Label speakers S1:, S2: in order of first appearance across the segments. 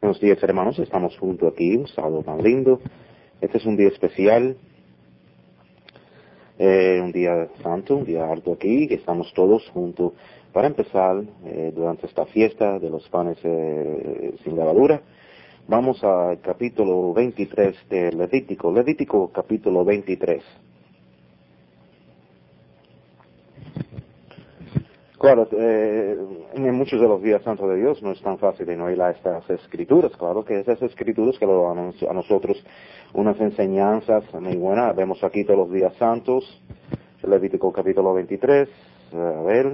S1: Buenos días, hermanos. Estamos juntos aquí, un sábado tan lindo. Este es un día especial, un día santo, un día alto aquí, que estamos todos juntos para empezar durante esta fiesta de los panes sin levadura. Vamos al capítulo 23 de Levítico. Levítico capítulo 23. Claro, en muchos de los días santos de Dios no es tan fácil de no ir a estas escrituras. Claro que esas escrituras que lo dan a nosotros unas enseñanzas muy buenas. Vemos aquí todos los días santos, Levítico capítulo 23, a ver.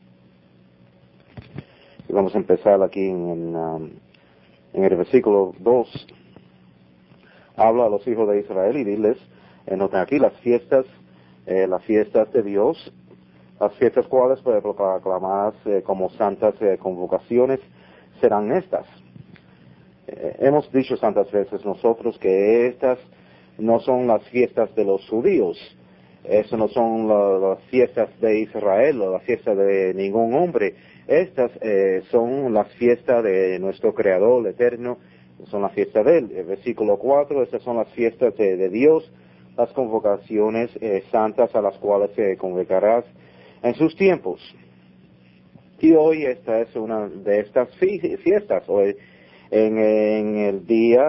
S1: Y vamos a empezar aquí en el versículo 2. Habla a los hijos de Israel y diles, noten aquí las fiestas de Dios. Las fiestas cuales proclamadas como santas convocaciones serán estas. Hemos dicho tantas veces nosotros que estas no son las fiestas de los judíos. Eso no son las fiestas de Israel o la fiesta de ningún hombre. Estas son las fiestas de nuestro Creador eterno. Son las fiestas de Él. El versículo 4, estas son las fiestas de Dios, las convocaciones santas a las cuales convocarás en sus tiempos. Y hoy esta es una de estas fiestas. Hoy en el día,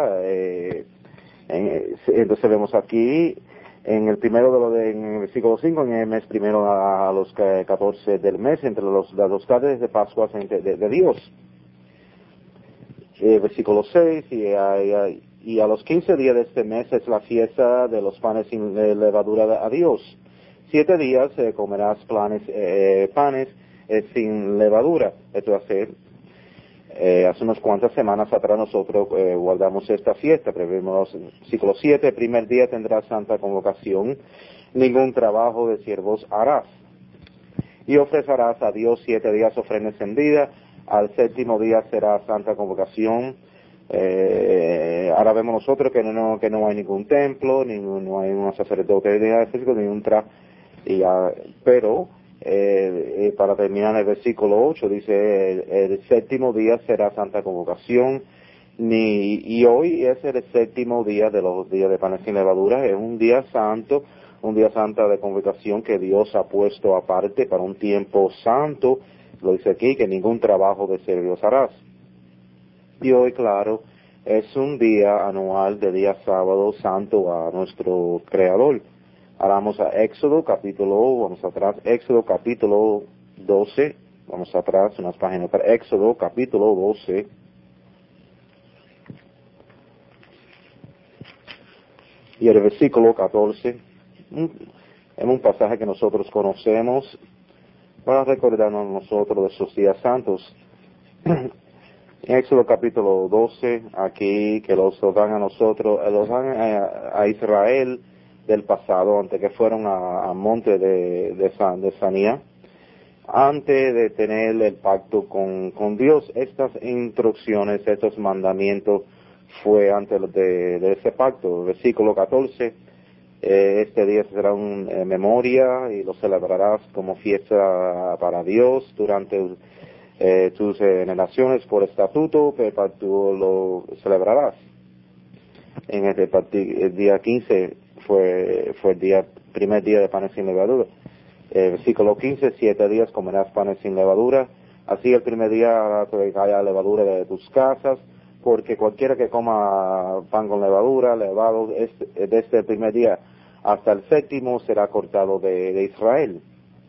S1: entonces vemos aquí en el primero en el versículo 5, en el mes primero a los 14 del mes, entre las dos tardes de Pascua de Dios. Versículo 6, y a los 15 días de este mes es la fiesta de los panes sin levadura a Dios. 7 días comerás panes sin levadura. Esto hace unas cuantas semanas atrás nosotros guardamos esta fiesta. Prevemos versículo 7, el primer día tendrás santa convocación, ningún trabajo de siervos harás. Y ofrecerás a Dios 7 días ofrenda encendida, al séptimo día será santa convocación. Ahora vemos nosotros que no hay ningún templo, no hay un sacerdote físico, ni un pero para terminar el versículo 8 dice el séptimo día será santa convocación, y hoy es el séptimo día de los días de panes sin levadura. Es un día santo, un día santa de convocación que Dios ha puesto aparte para un tiempo santo. Lo dice aquí, que ningún trabajo de servicios harás. Y hoy, claro, es un día anual de día sábado santo a nuestro Creador. Ahora vamos a Éxodo capítulo 12, vamos atrás unas páginas para Éxodo capítulo 12. Y el versículo 14, es un pasaje que nosotros conocemos para recordarnos nosotros de esos días santos. En Éxodo capítulo 12, aquí que los dan a nosotros, los dan a Israel del pasado, antes que fueron a monte de Sanía, antes de tener el pacto con Dios. Estas instrucciones, estos mandamientos, fue antes de ese pacto. Versículo 14, este día será una memoria y lo celebrarás como fiesta para Dios durante tus generaciones por estatuto, pero tú lo celebrarás. En el día 15 fue el primer día de panes sin levadura. Versículo 15, 7 días comerás panes sin levadura. Así el primer día que haya levadura de tus casas, porque cualquiera que coma pan con levadura, levado, desde el primer día hasta el séptimo será cortado de Israel.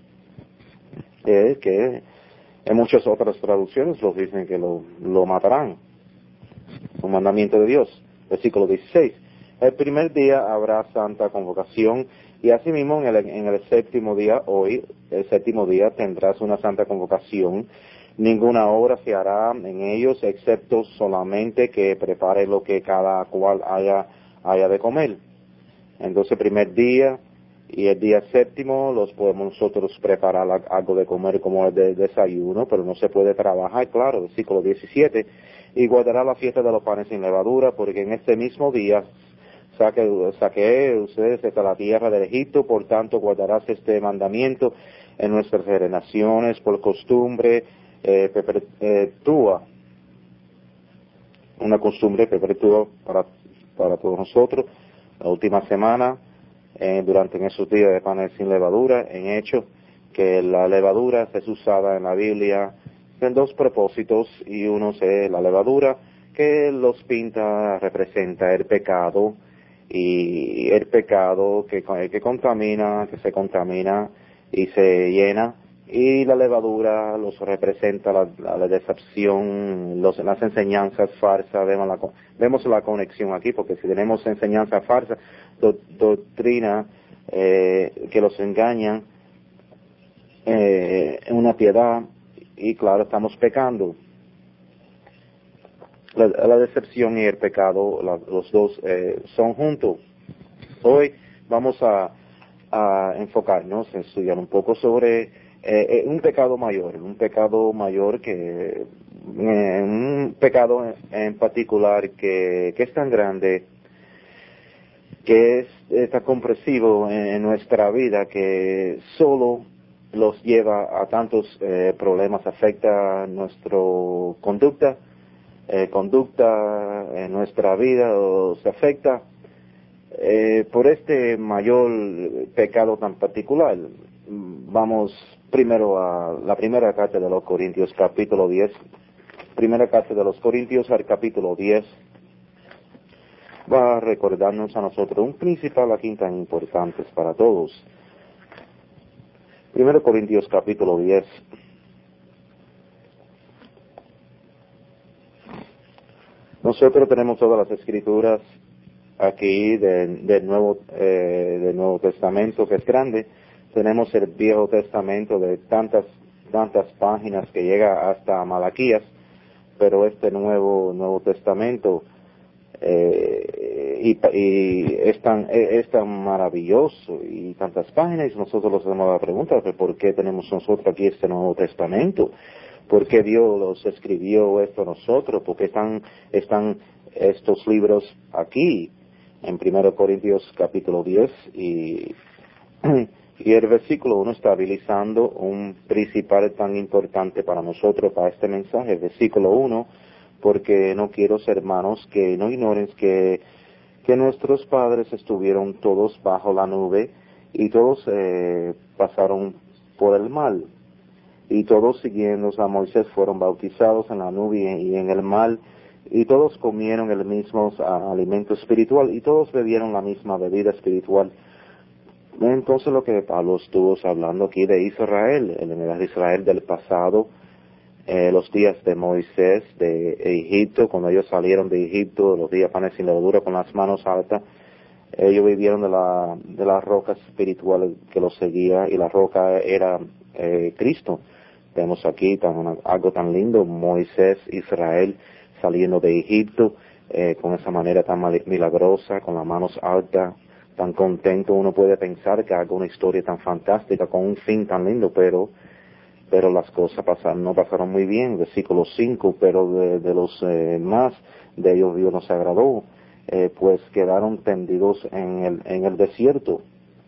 S1: Que en muchas otras traducciones los dicen que lo matarán. Un mandamiento de Dios. Versículo 16. El primer día habrá santa convocación, y asimismo en el séptimo día, hoy, el séptimo día, tendrás una santa convocación. Ninguna obra se hará en ellos, excepto solamente que prepare lo que cada cual haya de comer. Entonces, primer día y el día séptimo los podemos nosotros preparar algo de comer como el de desayuno, pero no se puede trabajar, claro. Versículo 17. Y guardará la fiesta de los panes sin levadura, porque en este mismo día saqué ustedes de la tierra del Egipto, por tanto guardarás este mandamiento en nuestras generaciones por costumbre perpetua. una costumbre perpetua para todos nosotros. La última semana, durante esos días de panes sin levadura, en hecho que la levadura es usada en la Biblia en dos propósitos, y uno es la levadura que los pinta, representa el pecado, y el pecado que contamina, que se contamina y se llena, y la levadura los representa la decepción, las enseñanzas falsas. Vemos la conexión aquí, porque si tenemos enseñanza falsa, doctrina que los engañan, una piedad, y claro, estamos pecando. La decepción y el pecado, los dos son juntos. Hoy vamos a enfocarnos en estudiar un poco sobre un pecado mayor que un pecado en particular que es tan grande, que es tan compresivo en nuestra vida, que solo los lleva a tantos problemas, afecta nuestra conducta en nuestra vida, o se afecta por este mayor pecado tan particular. Vamos primero a la primera carta de los Corintios, capítulo 10. Primera carta de los Corintios, al capítulo 10. Va a recordarnos a nosotros un principal aquí tan importante para todos. Primero Corintios, capítulo 10. Nosotros tenemos todas las escrituras aquí del Nuevo Testamento, que es grande. Tenemos el Viejo Testamento de tantas páginas que llega hasta Malaquías, pero este Nuevo Testamento es tan maravilloso, y tantas páginas, y nosotros nos hacemos la pregunta: ¿por qué tenemos nosotros aquí este Nuevo Testamento? ¿Por qué Dios los escribió esto a nosotros? ¿Por qué están estos libros aquí? En 1 Corintios capítulo 10, y el versículo 1 está habilitando un principal tan importante para nosotros, para este mensaje. Versículo 1: porque no quiero, hermanos, que no ignoren que nuestros padres estuvieron todos bajo la nube, y todos pasaron por el mar, y todos, siguiendo a Moisés, fueron bautizados en la nube y en el mar, y todos comieron el mismo alimento espiritual, y todos bebieron la misma bebida espiritual. Entonces, lo que Pablo estuvo hablando aquí de Israel, el Israel del pasado, los días de Moisés, de Egipto, cuando ellos salieron de Egipto, los días panes sin levadura, con las manos altas, ellos vivieron de la roca espiritual que los seguía, y la roca era Cristo. Vemos aquí algo tan lindo: Moisés, Israel saliendo de Egipto con esa manera tan milagrosa, con las manos altas, tan contento. Uno puede pensar que haga una historia tan fantástica con un fin tan lindo, pero las cosas no pasaron muy bien. Versículo 5: pero de los más de ellos Dios no se agradó, pues quedaron tendidos en el desierto.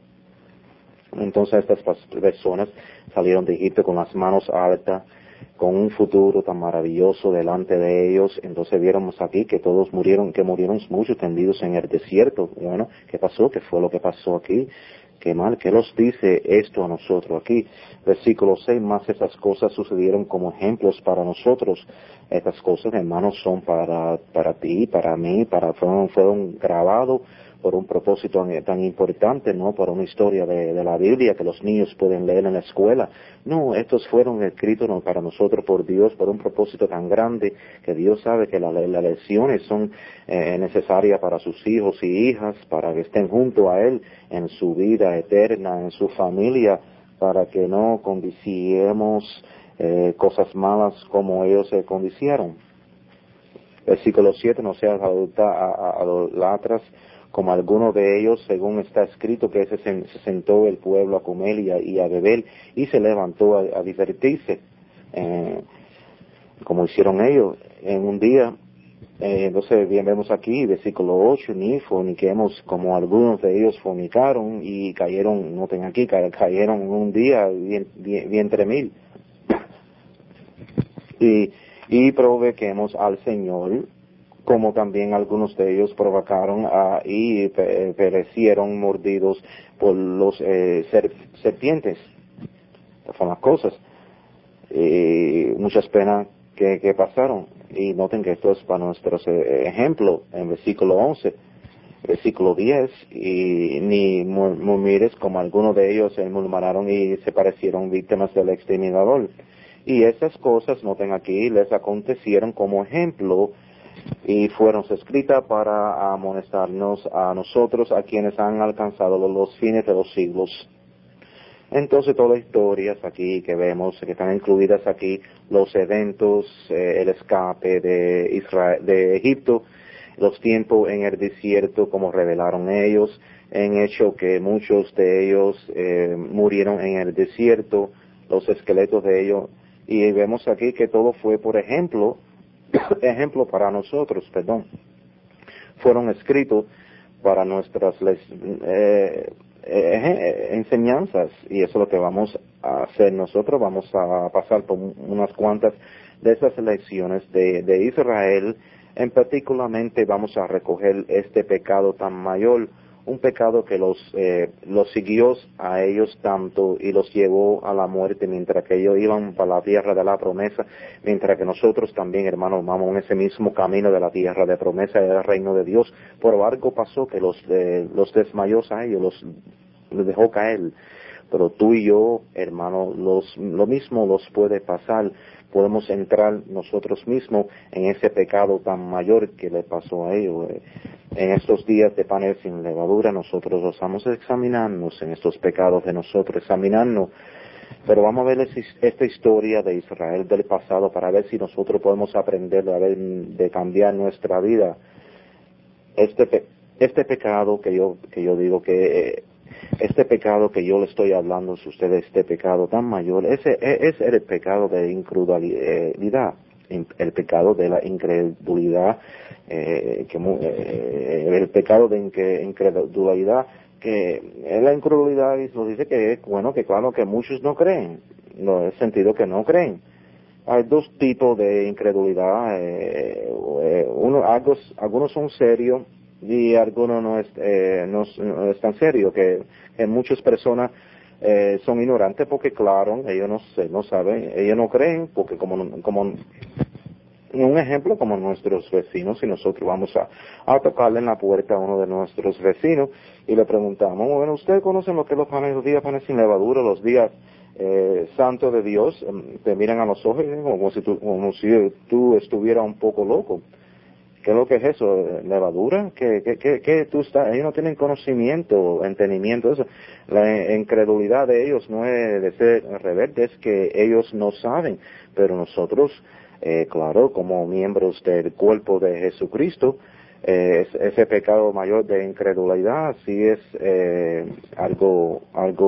S1: Entonces estas personas salieron de Egipto con las manos altas, con un futuro tan maravilloso delante de ellos. Entonces viéramos aquí que todos murieron muchos tendidos en el desierto. Bueno, ¿qué pasó? ¿Qué fue lo que pasó aquí? Qué mal, ¿qué nos dice esto a nosotros aquí? Versículo 6: más esas cosas sucedieron como ejemplos para nosotros. Estas cosas, hermanos, son para ti, para mí, fueron grabados por un propósito tan importante, no para una historia de la Biblia que los niños pueden leer en la escuela. No, estos fueron escritos para nosotros por Dios, por un propósito tan grande, que Dios sabe que las lecciones son necesarias para sus hijos y hijas, para que estén junto a Él en su vida eterna, en su familia, para que no condiciemos cosas malas como ellos se condicieron. Versículo 7: no seas idolatras como algunos de ellos, según está escrito que se sentó el pueblo a comer y a beber, y se levantó a divertirse, como hicieron ellos en un día. Entonces bien vemos aquí, versículo 8: ni forniquemos como algunos de ellos fornicaron y cayeron, noten aquí, cayeron en un día vientre mil. Y provoquemos al Señor como también algunos de ellos provocaron y perecieron mordidos por los serpientes. Estas son las cosas. Muchas penas que pasaron. Y noten que esto es para nuestros ejemplos en versículo 11. Versículo 10, y ni murmures como algunos de ellos murmuraron y se parecieron víctimas del exterminador. Y esas cosas, noten aquí, les acontecieron como ejemplo y fueron escritas para amonestarnos a nosotros, a quienes han alcanzado los fines de los siglos. Entonces todas las historias aquí que vemos, que están incluidas aquí, los eventos, el escape de Israel, de Egipto, los tiempos en el desierto, como revelaron ellos, en hecho que muchos de ellos murieron en el desierto, los esqueletos de ellos, y vemos aquí que todo fue por ejemplo para nosotros, fueron escritos para nuestras enseñanzas, y eso es lo que vamos a hacer nosotros. Vamos a pasar por unas cuantas de esas lecciones de Israel. En particularmente vamos a recoger este pecado tan mayor, un pecado que los siguió a ellos tanto y los llevó a la muerte mientras que ellos iban para la tierra de la promesa, mientras que nosotros también, hermanos, vamos en ese mismo camino de la tierra de promesa y del reino de Dios. Pero algo pasó que los desmayó a ellos, los dejó caer. Pero tú y yo, hermano, lo mismo los puede pasar. Podemos entrar nosotros mismos en ese pecado tan mayor que le pasó a ellos. En estos días de panes sin levadura, nosotros los vamos a examinarnos en estos pecados de nosotros, examinarnos. Pero vamos a ver esta historia de Israel del pasado para ver si nosotros podemos aprender de cambiar nuestra vida. Este pecado que yo digo que este pecado que yo le estoy hablando a ustedes, este pecado tan mayor, ese es el pecado de incredulidad, el pecado de la incredulidad, el pecado de incredulidad, que la incredulidad nos dice que bueno, que claro que muchos no creen, no en el sentido que no creen. Hay dos tipos de incredulidad, algunos son serios y algunos no es tan serio, que muchas personas son ignorantes porque claro, ellos no saben, ellos no creen, porque como un ejemplo, como nuestros vecinos, si nosotros vamos a tocarle en la puerta a uno de nuestros vecinos y le preguntamos, bueno, ¿ustedes conocen lo que es los días panes sin levadura, los días santos de Dios? Te miran a los ojos como si tú estuvieras un poco loco. ¿Qué es lo que es eso? ¿Levadura? ¿Qué tú estás? Ellos no tienen conocimiento, entendimiento, eso. La incredulidad de ellos no es de ser rebeldes, es que ellos no saben. Pero nosotros, claro, como miembros del cuerpo de Jesucristo, ese pecado mayor de incredulidad sí es algo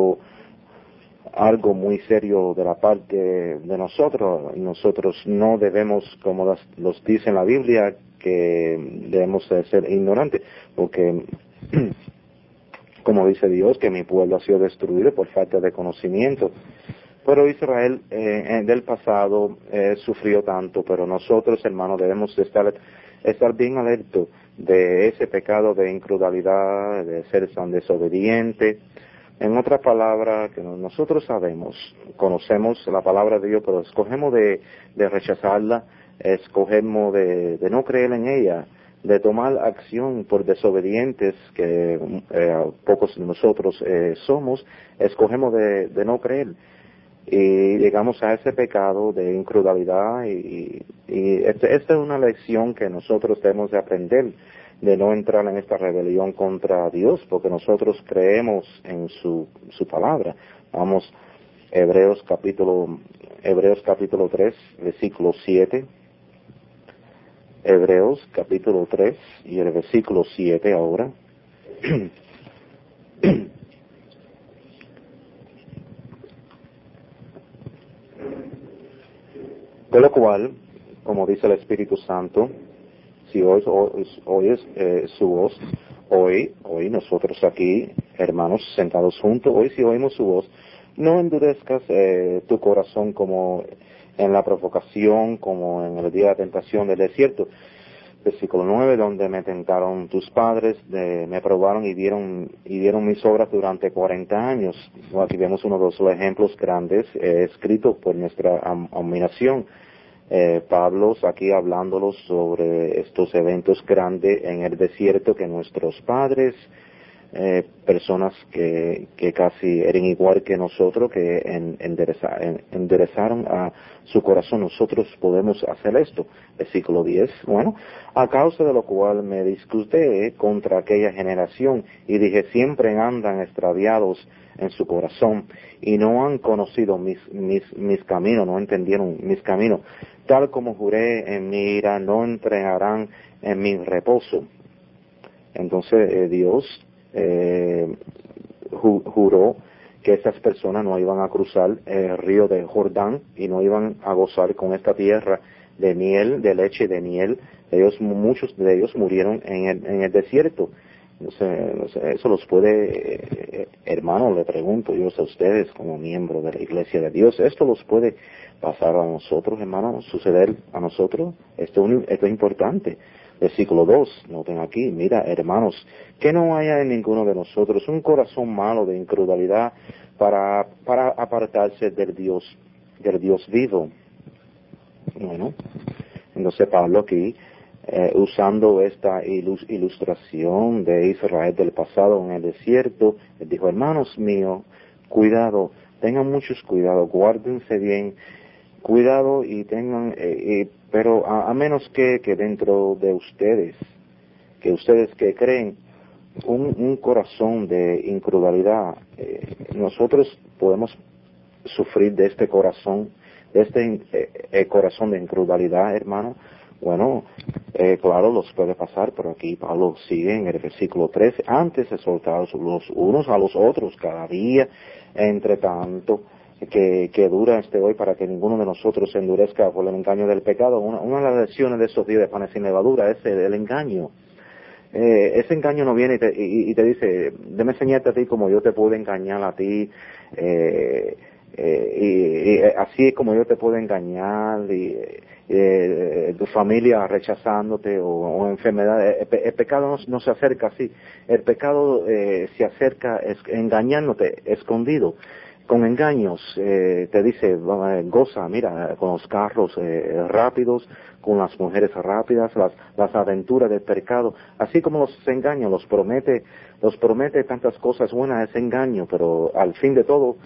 S1: muy serio de la parte de nosotros, y nosotros no debemos, como los dice en la Biblia, que debemos ser ignorantes, porque como dice Dios, que mi pueblo ha sido destruido por falta de conocimiento. Pero Israel del pasado sufrió tanto, pero nosotros, hermanos, debemos estar bien alertos de ese pecado de incredulidad, de ser tan desobediente. En otras palabras, que nosotros conocemos la palabra de Dios, pero escogemos de rechazarla, escogemos de no creer en ella, de tomar acción por desobedientes, que pocos de nosotros somos, escogemos de no creer. Y llegamos a ese pecado de incredulidad y esta es una lección que nosotros debemos de aprender, de no entrar en esta rebelión contra Dios, porque nosotros creemos en su palabra. Vamos, Hebreos capítulo 3, versículo 7. Hebreos capítulo 3 y el versículo 7 ahora. De lo cual, como dice el Espíritu Santo, si oyes su voz, hoy nosotros aquí, hermanos, sentados juntos, hoy si oímos su voz, no endurezcas tu corazón como en la provocación, como en el día de la tentación del desierto, Versículo 9, donde me tentaron tus padres, me probaron y vieron mis obras durante 40 años. Aquí vemos uno de los ejemplos grandes escritos por nuestra abominación. Pablo aquí hablándolos sobre estos eventos grandes en el desierto que nuestros padres, personas que casi eran igual que nosotros, que enderezaron a su corazón. Nosotros podemos hacer esto. Versículo 10. Bueno, a causa de lo cual me disgusté contra aquella generación y dije, siempre andan extraviados en su corazón y no han conocido mis caminos, no entendieron mis caminos. Tal como juré en mi ira, no entrarán en mi reposo. Entonces Dios juró que estas personas no iban a cruzar el río de Jordán y no iban a gozar con esta tierra de miel, de leche y de miel. Muchos de ellos murieron en el desierto. No sé, eso los puede, hermano, le pregunto yo a ustedes como miembro de la Iglesia de Dios, ¿esto los puede pasar a nosotros, hermano, suceder a nosotros? Esto es importante. Versículo 2, noten aquí, mira, hermanos, que no haya en ninguno de nosotros un corazón malo de incredulidad para apartarse del Dios vivo. Bueno, entonces Pablo aquí, usando esta ilustración de Israel del pasado en el desierto, él dijo, hermanos míos, cuidado, tengan muchos cuidado, guárdense bien, cuidado y tengan, pero a menos que dentro de ustedes, que ustedes que creen, un corazón de incredulidad, nosotros podemos sufrir de este corazón, corazón de incredulidad, hermano. Bueno, claro, los puede pasar, pero aquí Pablo sigue en el versículo 13, antes exhortados los unos a los otros cada día, entre tanto que dura hoy para que ninguno de nosotros se endurezca por el engaño del pecado. Una de las lecciones de estos días de panes sin levadura es el engaño. Ese engaño no viene y te dice, déme enseñarte a ti como yo te puedo engañar a ti, y así es como yo te puedo engañar, tu familia rechazándote o enfermedad. El pecado no se acerca así, el pecado se acerca engañándote, escondido. Con engaños, te dice, goza, mira, con los carros rápidos, con las mujeres rápidas, las aventuras del pecado, así como los engaños, los promete tantas cosas buenas, ese engaño, pero al fin de todo,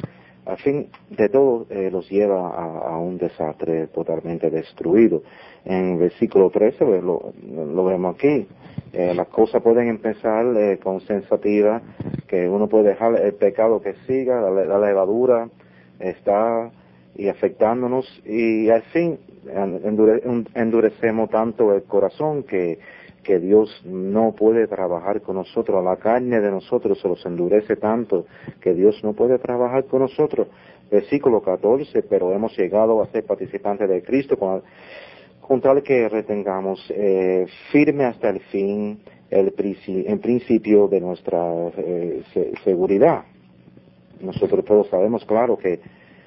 S1: los lleva a un desastre totalmente destruido. En versículo 13 lo vemos aquí. Las cosas pueden empezar con sensativa, que uno puede dejar el pecado que siga, la levadura está y afectándonos, y al fin endurecemos tanto el corazón que Dios no puede trabajar con nosotros. La carne de nosotros se los endurece tanto que Dios no puede trabajar con nosotros. Versículo 14, pero hemos llegado a ser participantes de Cristo con tal que retengamos firme hasta el fin el principio de nuestra seguridad. Nosotros todos sabemos, claro, que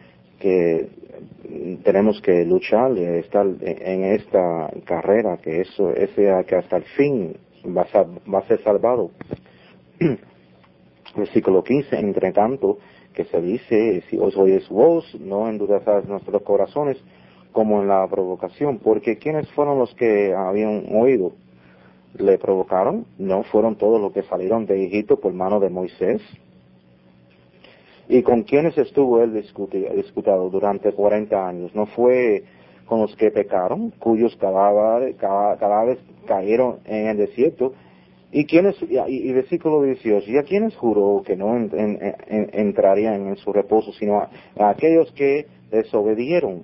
S1: tenemos que luchar, estar en esta carrera, que que hasta el fin va a ser salvado. Versículo 15, entre tanto, que se dice, si os oís voz, no endurezcáis nuestros corazones, como en la provocación, porque ¿quiénes fueron los que habían oído? ¿Le provocaron? ¿No fueron todos los que salieron de Egipto por mano de Moisés? ¿Y con quiénes estuvo él disputado durante 40 años? ¿No fue con los que pecaron, cuyos cadáveres cayeron en el desierto? Y versículo 18, ¿y a quiénes juró que no entrarían en su reposo, sino a aquellos que desobedieron?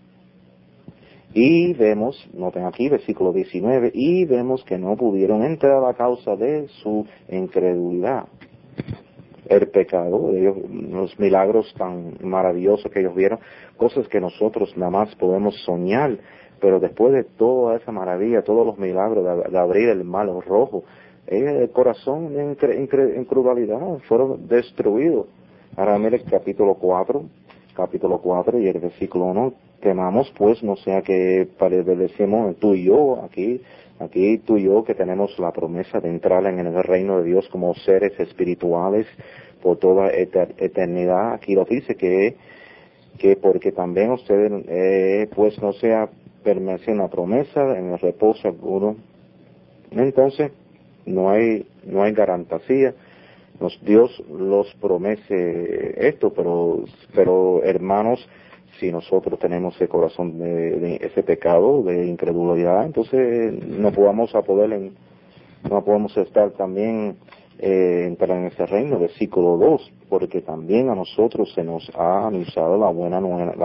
S1: Y vemos, noten aquí, versículo 19, y vemos que no pudieron entrar a causa de su incredulidad. El pecado, los milagros tan maravillosos que ellos vieron, cosas que nosotros nada más podemos soñar, pero después de toda esa maravilla, todos los milagros de abrir el mar rojo, el corazón en incredulidad fueron destruidos. Ahora mire el capítulo 4, capítulo 4 y el versículo 1, temamos pues, no sea que decimos tú y yo, aquí tú y yo que tenemos la promesa de entrar en el reino de Dios como seres espirituales por toda eternidad. Aquí lo dice que porque también ustedes pues no sea permanece en la promesa, en el reposo alguno. Entonces, no hay garantía. Dios los promete esto, pero hermanos, si nosotros tenemos ese corazón de ese pecado de incredulidad, entonces no podemos estar también entrar en ese reino. Versículo 2, porque también a nosotros se nos ha anunciado la buena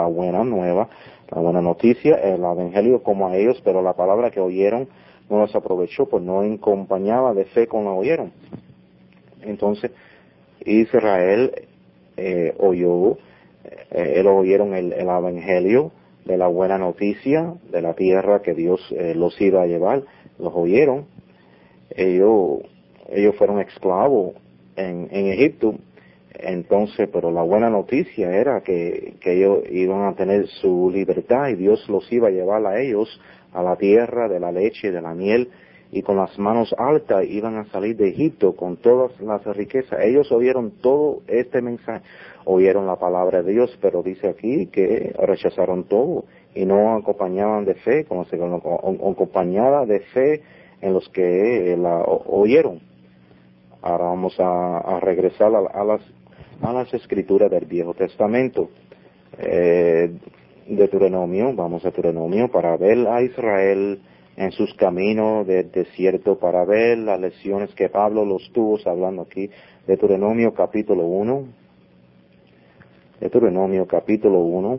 S1: noticia, el evangelio como a ellos, pero la palabra que oyeron no los aprovechó, pues no acompañaba de fe con la oyeron. Entonces, Israel oyeron el evangelio de la buena noticia de la tierra que Dios los iba a llevar, los oyeron. Ellos fueron esclavos en Egipto, entonces, pero la buena noticia era que ellos iban a tener su libertad y Dios los iba a llevar a ellos a la tierra de la leche y de la miel, y con las manos altas iban a salir de Egipto con todas las riquezas. Ellos oyeron todo este mensaje, oyeron la palabra de Dios, pero dice aquí que rechazaron todo y no acompañaban de fe, como se acompañaba de fe en los que la oyeron. Ahora vamos a regresar a las escrituras del Viejo Testamento. Deuteronomio, vamos a Deuteronomio para ver a Israel en sus caminos del desierto, para ver las lecciones que Pablo los tuvo hablando aquí. Deuteronomio capítulo 1. Deuteronomio capítulo 1.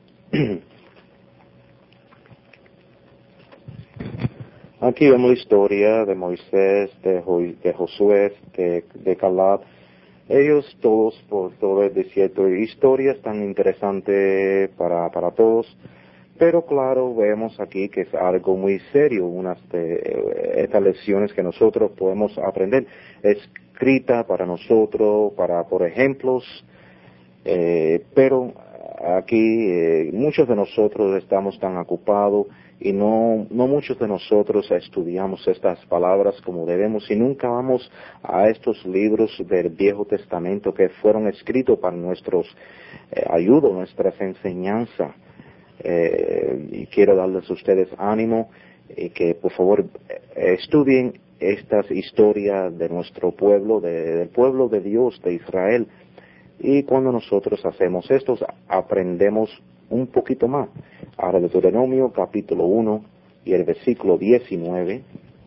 S1: Aquí vemos la historia de Moisés, de Josué, de Caleb. Ellos todos por todo el desierto, historias tan interesantes para todos, pero claro, vemos aquí que es algo muy serio, unas de estas lecciones que nosotros podemos aprender, escrita para nosotros, por ejemplos, pero aquí muchos de nosotros estamos tan ocupados y no muchos de nosotros estudiamos estas palabras como debemos y nunca vamos a estos libros del Viejo Testamento que fueron escritos para nuestros ayuda, nuestras enseñanzas. Y quiero darles a ustedes ánimo y que por favor estudien estas historias de nuestro pueblo, del pueblo de Dios, de Israel. Y cuando nosotros hacemos esto, aprendemos un poquito más. Ahora Deuteronomio capítulo 1 y el versículo 19.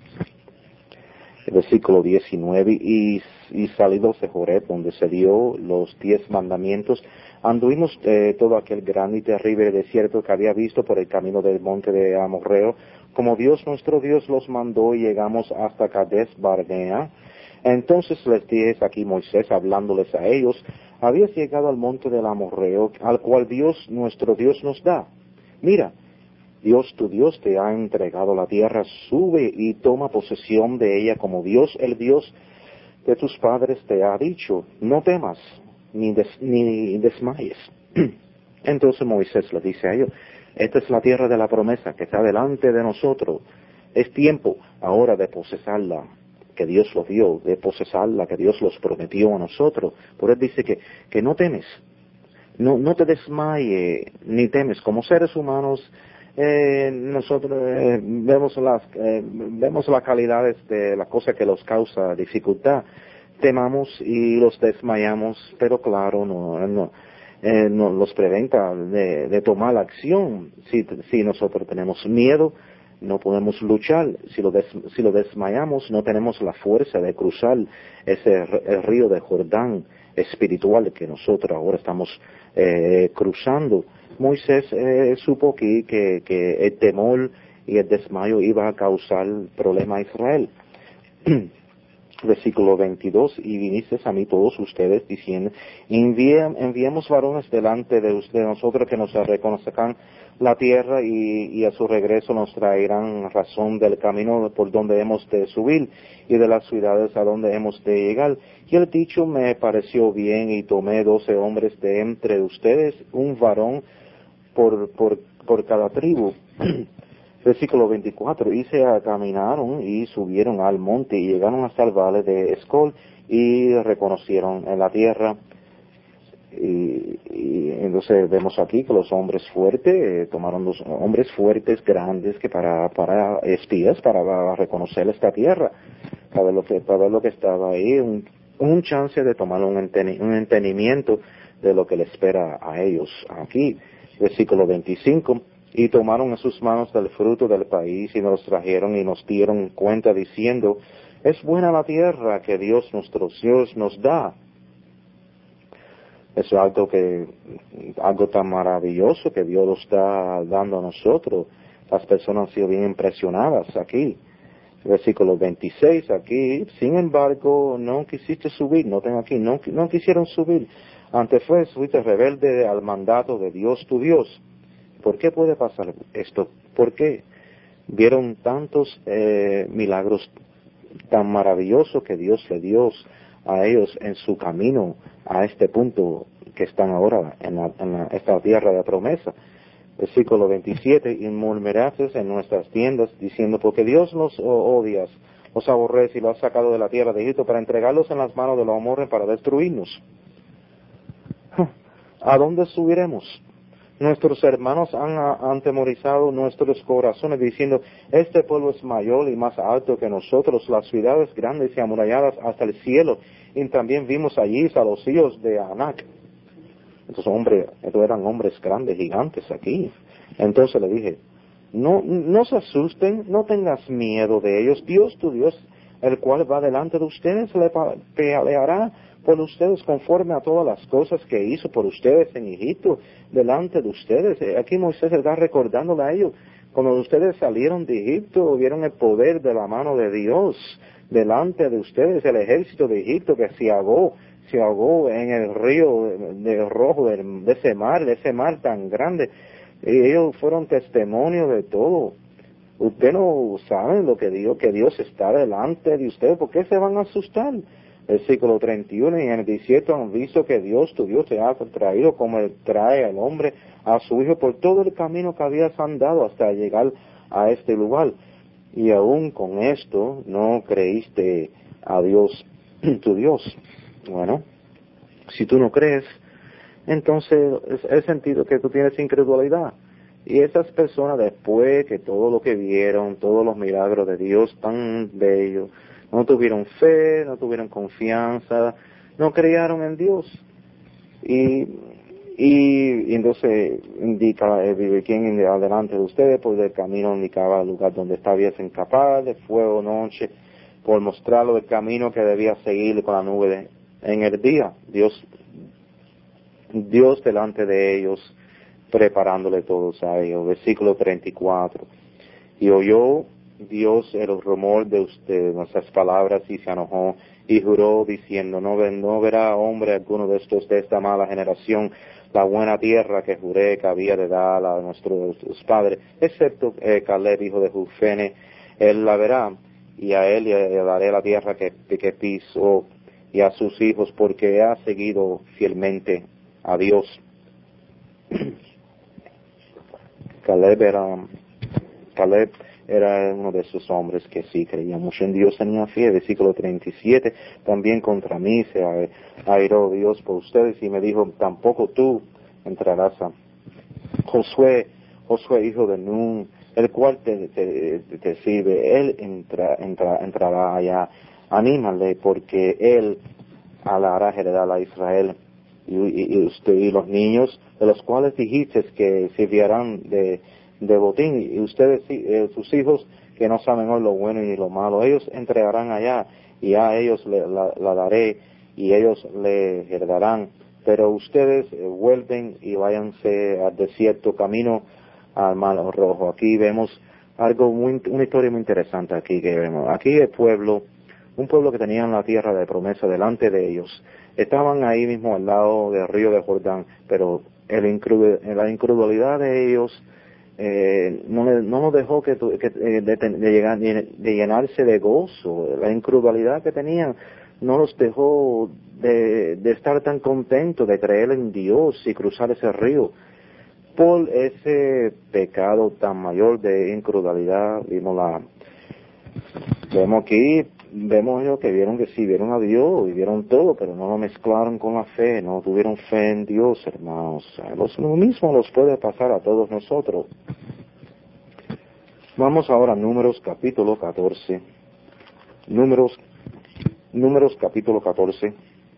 S1: El versículo 19, y salidos de Joreb, donde se dio los 10 mandamientos, anduvimos todo aquel grande y terrible desierto que había visto por el camino del monte de Amorreo, como Dios nuestro Dios los mandó, y llegamos hasta Cades Barnea. Entonces les dije, aquí Moisés hablándoles a ellos, habías llegado al monte del Amorreo, al cual Dios nuestro Dios nos da. Mira, Dios tu Dios te ha entregado la tierra, sube y toma posesión de ella como Dios, el Dios de tus padres te ha dicho, no temas, ni desmayes. Entonces Moisés le dice a ellos, esta es la tierra de la promesa que está delante de nosotros, es tiempo ahora de posesarla, que Dios los dio, de posesarla, que Dios los prometió a nosotros. Por él dice que no temes, no te desmayes, ni temes, como seres humanos. Nosotros vemos las calidades de la cosa que nos causa dificultad, temamos y los desmayamos, pero claro, no los preventa de tomar la acción. Si nosotros tenemos miedo, no podemos luchar. Si lo desmayamos, no tenemos la fuerza de cruzar el río de Jordán espiritual que nosotros ahora estamos cruzando. Moisés supo aquí que el temor y el desmayo iba a causar problema a Israel. Versículo 22, y viniste a mí todos ustedes diciendo, enviemos varones delante de nosotros que nos reconozcan la tierra y a su regreso nos traerán razón del camino por donde hemos de subir y de las ciudades a donde hemos de llegar. Y el dicho me pareció bien y tomé 12 hombres de entre ustedes, un varón por cada tribu. Versículo 24, y se caminaron y subieron al monte y llegaron hasta el valle de Escol y reconocieron en la tierra. Y entonces vemos aquí que los hombres fuertes, tomaron los hombres fuertes, grandes, que para espías, para reconocer esta tierra, para ver lo que estaba ahí, un chance de tomar un entendimiento de lo que le espera a ellos aquí. Versículo 25, y tomaron en sus manos del fruto del país y nos trajeron y nos dieron cuenta diciendo, es buena la tierra que Dios nuestro Dios nos da. Es algo tan maravilloso que Dios lo está dando a nosotros. Las personas han sido bien impresionadas aquí. Versículo 26 aquí, sin embargo, no quisiste subir, noten aquí, no quisieron subir. Antes fuiste rebelde al mandato de Dios tu Dios. ¿Por qué puede pasar esto? ¿Por qué? Vieron tantos milagros tan maravillosos que Dios le dio a ellos en su camino a este punto que están ahora en esta tierra de promesa. Versículo 27, y murmuraste en nuestras tiendas diciendo, porque Dios los odias, los aborrece y los ha sacado de la tierra de Egipto para entregarlos en las manos de los amorreos para destruirnos. ¿A dónde subiremos? Nuestros hermanos han atemorizado nuestros corazones diciendo, este pueblo es mayor y más alto que nosotros, las ciudades grandes y amuralladas hasta el cielo, y también vimos allí a los hijos de Anac. Entonces, estos eran hombres grandes, gigantes aquí. Entonces le dije, no se asusten, no tengas miedo de ellos. Dios, tu Dios, el cual va delante de ustedes, le peleará por ustedes conforme a todas las cosas que hizo por ustedes en Egipto, delante de ustedes. Aquí Moisés está recordándole a ellos, cuando ustedes salieron de Egipto, vieron el poder de la mano de Dios delante de ustedes, el ejército de Egipto que se ahogó en el río de rojo, de ese mar tan grande. Y ellos fueron testimonio de todo. Ustedes no saben lo que Dios está delante de ustedes, ¿por qué se van a asustar? Versículo 31, y en el 17 han visto que Dios, tu Dios, te ha traído como Él trae al hombre a su hijo por todo el camino que habías andado hasta llegar a este lugar. Y aún con esto no creíste a Dios, tu Dios. Bueno, si tú no crees, entonces es sentido que tú tienes incredulidad. Y esas personas, después que todo lo que vieron, todos los milagros de Dios tan bellos, no tuvieron fe, no tuvieron confianza, no creyeron en Dios. Y entonces indica, quien adelante de ustedes, por el camino indicaba el lugar donde estaban capaz de fuego noche, por mostrarlo el camino que debía seguir con la nube en el día. Dios delante de ellos, preparándole todos a ellos. Versículo 34. Y oyó Dios el rumor de nuestras palabras y se enojó y juró diciendo, no verá hombre alguno de esta mala generación la buena tierra que juré que había de dar a nuestros padres, excepto Caleb, hijo de Jefone, él la verá, y a él le daré la tierra que pisó, y a sus hijos, porque ha seguido fielmente a Dios. Caleb era uno de esos hombres que sí creía mucho en Dios, tenía fe. Versículo 37, también contra mí se airó Dios por ustedes y me dijo, tampoco tú entrarás a Josué, hijo de Nun, el cual te sirve, él entrará allá. Anímale, porque él hará heredar a Israel. Y usted y los niños, de los cuales dijiste que sirvieran de botín, y ustedes, sus hijos, que no saben hoy lo bueno y lo malo, ellos entregarán allá, y a ellos la daré, y ellos le heredarán. Pero ustedes vuelven y váyanse al desierto, camino al Mar Rojo. Aquí vemos una historia muy interesante aquí que vemos. Aquí el pueblo un pueblo que tenían la tierra de promesa delante de ellos. Estaban ahí mismo al lado del río de Jordán, pero la incredulidad de ellos no nos dejó de llenarse de gozo. La incredulidad que tenían no los dejó de estar tan contentos de creer en Dios y cruzar ese río. Por ese pecado tan mayor de incredulidad, vemos ellos que vieron que sí, vieron a Dios y vieron todo, pero no lo mezclaron con la fe, no tuvieron fe en Dios, hermanos. Lo mismo nos puede pasar a todos nosotros. Vamos ahora a Números capítulo 14. Números capítulo 14.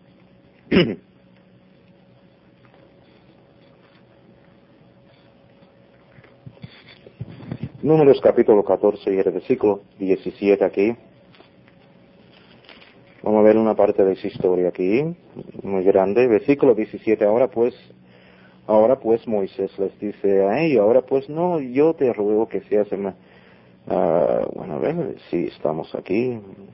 S1: Números capítulo 14 y el versículo 17 aquí. Vamos a ver una parte de esa historia aquí, muy grande. Versículo 17, ahora pues Moisés les dice a ellos, ahora pues no, yo te ruego que seas bueno, a ver si estamos aquí.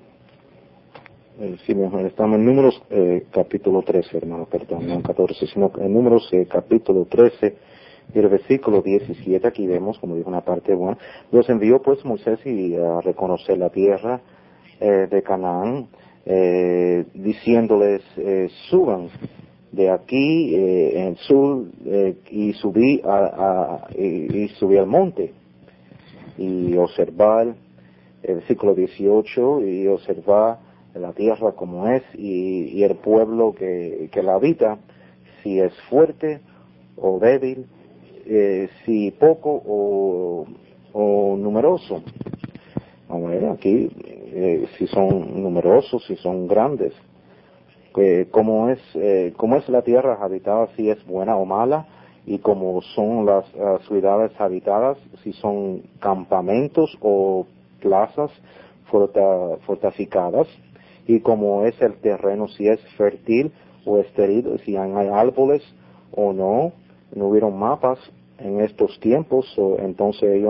S1: Sí, estamos en Números capítulo 13, hermano, perdón, no 14, sino en Números capítulo 13, y el versículo 17, aquí vemos, como dijo una parte buena, los envió pues Moisés a reconocer la tierra de Canaán, diciéndoles, suban de aquí en el sur y subí al monte y observar el versículo 18 y observar la tierra como es y el pueblo que la habita, si es fuerte o débil, si poco o numeroso. Vamos a ver aquí si son numerosos, si son grandes, cómo es la tierra habitada, si es buena o mala, y cómo son las ciudades habitadas, si son campamentos o plazas fortificadas, y cómo es el terreno, si es fértil o estéril, si hay árboles o no. No hubieron mapas en estos tiempos, entonces ellos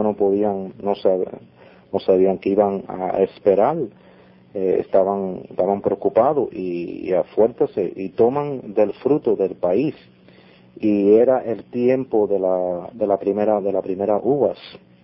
S1: no sabían qué iban a esperar. Estaban preocupados y afuértense y toman del fruto del país, y era el tiempo de la primera uvas.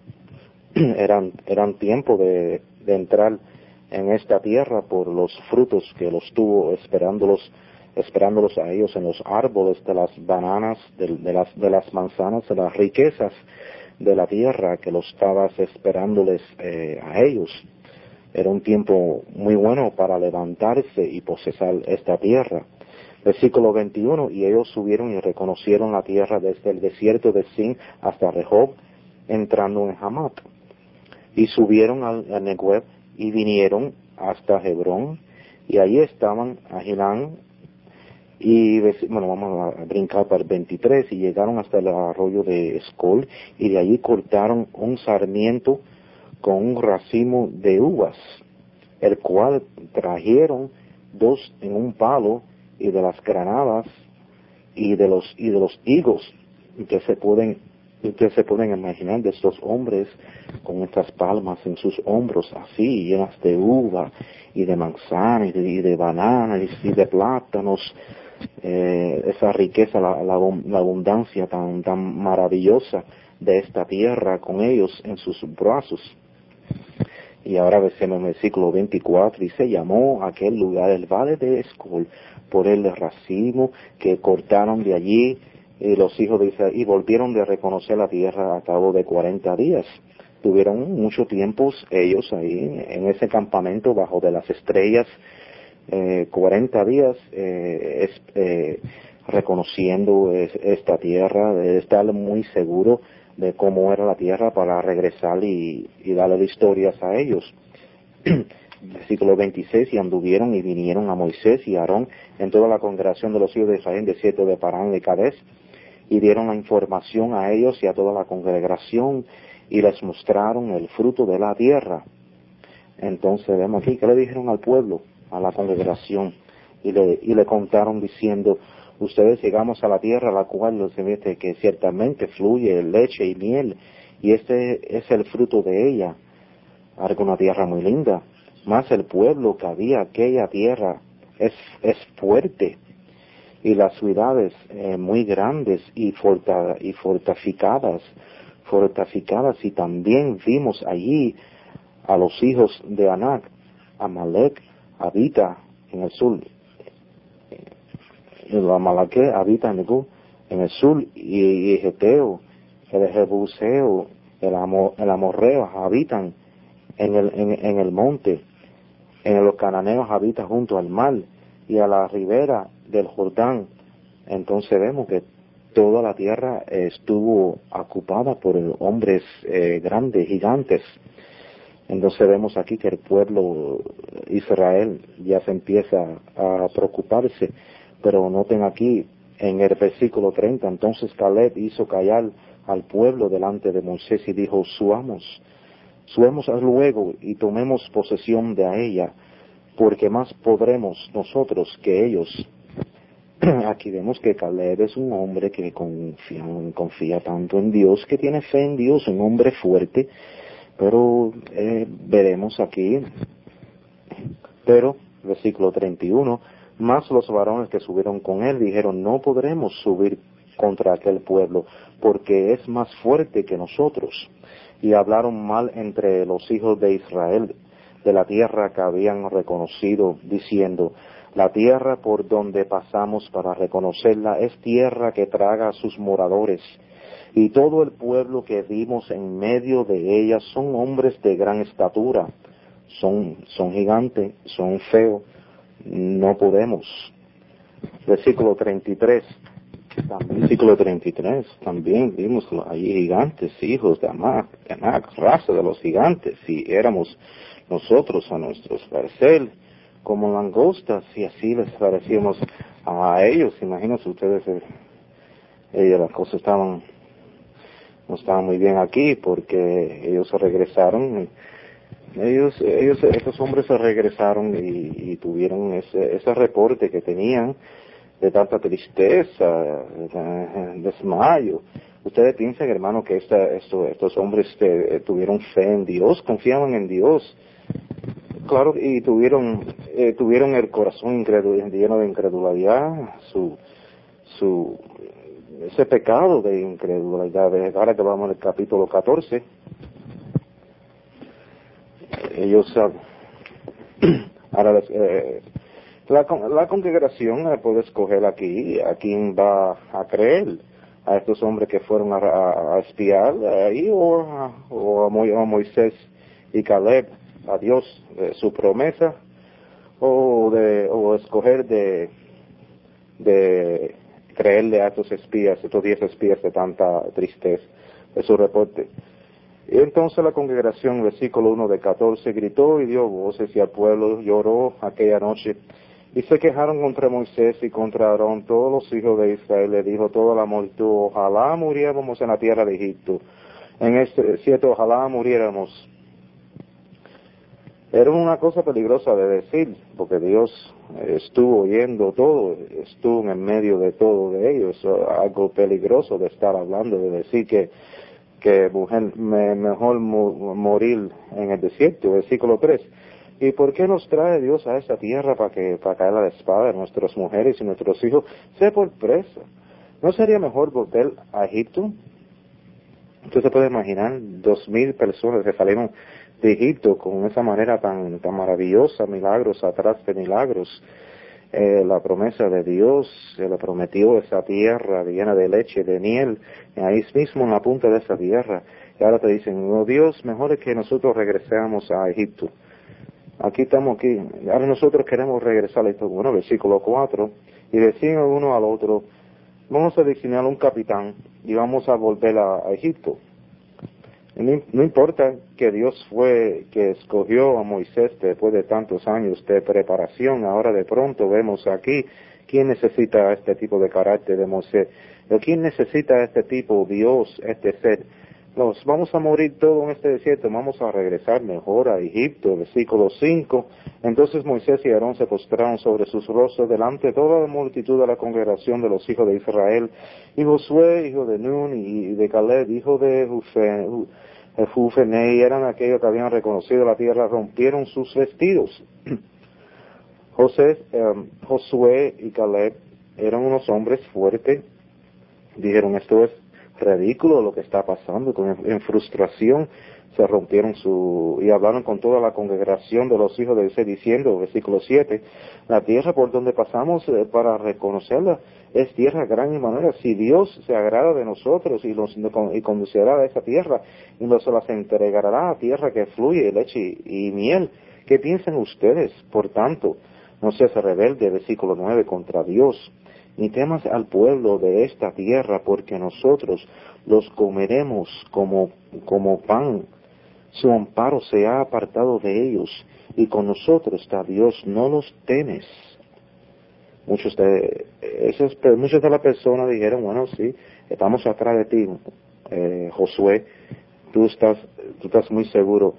S1: eran tiempo de entrar en esta tierra por los frutos que los tuvo esperándolos a ellos en los árboles de las bananas, de las manzanas, de las riquezas de la tierra que los estabas esperándoles a ellos. Era un tiempo muy bueno para levantarse y posesar esta tierra. Versículo 21, y ellos subieron y reconocieron la tierra desde el desierto de Sin hasta Rehob, entrando en Hamat. Y subieron al Negueb y vinieron hasta Hebrón, y allí estaban Agilán, y vamos a brincar para el 23, y llegaron hasta el arroyo de Escol, y de allí cortaron un sarmiento con un racimo de uvas, el cual trajeron 2 en un palo, y de las granadas y de los higos. Ustedes se pueden imaginar de estos hombres con estas palmas en sus hombros, así, llenas de uva y de manzanas y de bananas y de plátanos, esa riqueza, la abundancia tan maravillosa de esta tierra con ellos en sus brazos. Y ahora vemos en el versículo 24, y se llamó aquel lugar el Valle de Escol por el racimo que cortaron de allí los hijos de Israel, y volvieron de reconocer la tierra a cabo de 40 días. Tuvieron mucho tiempo ellos ahí en ese campamento bajo de las estrellas, 40 días reconociendo esta tierra, de estar muy seguro de cómo era la tierra para regresar y darle historias a ellos. Versículo 26, y anduvieron y vinieron a Moisés y a Aarón en toda la congregación de los hijos de Israel en el desierto de Parán y Cades, y dieron la información a ellos y a toda la congregación, y les mostraron el fruto de la tierra. Entonces vemos aquí que le dijeron al pueblo, a la congregación, y le contaron diciendo, ustedes llegamos a la tierra a la cual los dice que ciertamente fluye leche y miel, y este es el fruto de ella, alguna tierra muy linda. Mas el pueblo que había aquella tierra es fuerte, y las ciudades muy grandes y fortificadas, y también vimos allí a los hijos de Anac. Amalek habita en el sur, el Amalek habita en el sur, y Geteo, el Jebuseo, el Amorreo habitan en el monte, los cananeos habitan junto al mar y a la ribera del Jordán. Entonces vemos que toda la tierra estuvo ocupada por hombres grandes, gigantes. Entonces vemos aquí que el pueblo Israel ya se empieza a preocuparse. Pero noten aquí en el versículo 30, entonces Caleb hizo callar al pueblo delante de Moisés y dijo: subamos luego y tomemos posesión de ella, porque más podremos nosotros que ellos. Aquí vemos que Caleb es un hombre que confía tanto en Dios, que tiene fe en Dios, un hombre fuerte. Pero veremos aquí, versículo 31, más los varones que subieron con él dijeron: no podremos subir contra aquel pueblo, porque es más fuerte que nosotros. Y hablaron mal entre los hijos de Israel de la tierra que habían reconocido, diciendo: la tierra por donde pasamos para reconocerla es tierra que traga a sus moradores, y todo el pueblo que vimos en medio de ella son hombres de gran estatura, son gigantes, son feos, no podemos. Versículo 33, también vimos allí gigantes, hijos de Anac, raza de los gigantes, y éramos nosotros a nuestros parecer como langostas, y así les parecíamos a ellos. Imagínense ustedes, las cosas no estaban muy bien aquí, porque ellos se regresaron, estos hombres se regresaron y tuvieron ese reporte que tenían de tanta tristeza, desmayo. Ustedes piensan, hermano, que estos hombres tuvieron fe en Dios, confiaban en Dios. Claro, y tuvieron el corazón lleno de incredulidad, ese pecado de incredulidad. Ahora que vamos al capítulo 14, ellos, ahora la congregación puede escoger aquí a quién va a creer, a estos hombres que fueron a espiar ahí, o a Moisés y Caleb, a Dios, su promesa, o escoger de creerle a estos 10 espías de tanta tristeza, de su reporte. Y entonces la congregación, versículo 1 de 14, gritó y dio voces, y el pueblo lloró aquella noche, y se quejaron contra Moisés y contra Aarón todos los hijos de Israel. Le dijo toda la multitud: ojalá muriéramos en la tierra de Egipto, ojalá muriéramos. Era una cosa peligrosa de decir, porque Dios estuvo oyendo todo, estuvo en medio de todo de ellos. Algo peligroso de estar hablando, de decir que mejor morir en el desierto. Versículo 3. ¿Y por qué nos trae Dios a esta tierra para caer a la espada de nuestras mujeres y nuestros hijos? Sé por presa. ¿No sería mejor volver a Egipto? Usted se puede imaginar 2,000 personas que salieron de Egipto con esa manera tan maravillosa, milagros atrás de milagros. La promesa de Dios, se le prometió esa tierra llena de leche y de miel, ahí mismo en la punta de esa tierra. Y ahora te dicen: oh Dios, mejor es que nosotros regresemos a Egipto. Estamos aquí, ahora nosotros queremos regresar a Egipto. Bueno, versículo 4, y decían uno al otro: vamos a designar un capitán y vamos a volver a Egipto. No importa que Dios fue que escogió a Moisés después de tantos años de preparación. Ahora de pronto vemos aquí: ¿quién necesita este tipo de carácter de Moisés? ¿Quién necesita este tipo, Dios, este ser? Nos vamos a morir todos en este desierto, vamos a regresar mejor a Egipto. Versículo 5. Entonces Moisés y Aarón se postraron sobre sus rostros delante de toda la multitud de la congregación de los hijos de Israel. Y Josué, hijo de Nun, y de Caleb, hijo de Jefufé, Nei, eran aquellos que habían reconocido la tierra, rompieron sus vestidos. Josué y Caleb eran unos hombres fuertes. Dijeron, esto es ridículo lo que está pasando. En frustración se rompieron y hablaron con toda la congregación de los hijos de Israel diciendo, versículo 7, la tierra por donde pasamos para reconocerla es tierra gran y manera. Si Dios se agrada de nosotros y conducirá a esa tierra y nos las entregará a tierra que fluye leche y miel, ¿qué piensan ustedes? Por tanto, no seas rebelde, versículo 9, contra Dios, ni temas al pueblo de esta tierra, porque nosotros los comeremos como pan. Su amparo se ha apartado de ellos, y con nosotros está Dios, no los temes. Muchos de las personas dijeron, bueno, sí, estamos atrás de ti, Josué, tú estás muy seguro.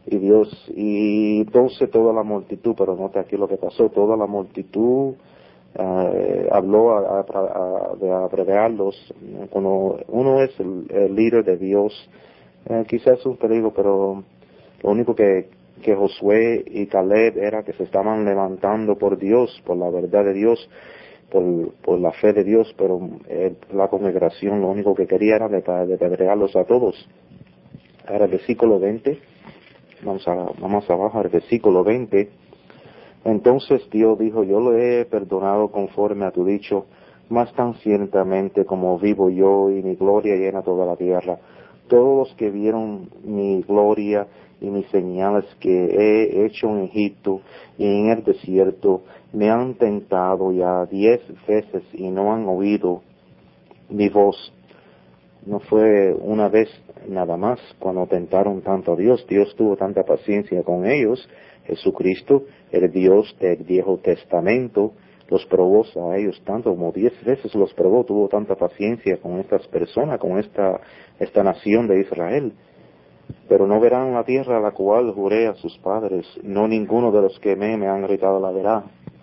S1: Y entonces toda la multitud, pero nota aquí lo que pasó, toda la multitud habló de abreviarlos. Cuando uno es el líder de Dios, quizás es un peligro, pero lo único que Josué y Caleb era que se estaban levantando por Dios, por la verdad de Dios, por la fe de Dios, pero la congregación lo único que quería era de apedrearlos a todos. Ahora el versículo 20, vamos abajo al versículo 20. Entonces Dios dijo, yo lo he perdonado conforme a tu dicho, más tan ciertamente como vivo yo y mi gloria llena toda la tierra. Todos los que vieron mi gloria y mis señales que he hecho en Egipto y en el desierto, me han tentado ya 10 veces y no han oído mi voz. No fue una vez nada más cuando tentaron tanto a Dios. Dios tuvo tanta paciencia con ellos. Jesucristo, el Dios del Viejo Testamento, los probó a ellos tanto como 10 veces los probó. Tuvo tanta paciencia con estas personas, con esta nación de Israel. Pero no verán la tierra a la cual juré a sus padres. No ninguno de los que me han gritado la verá.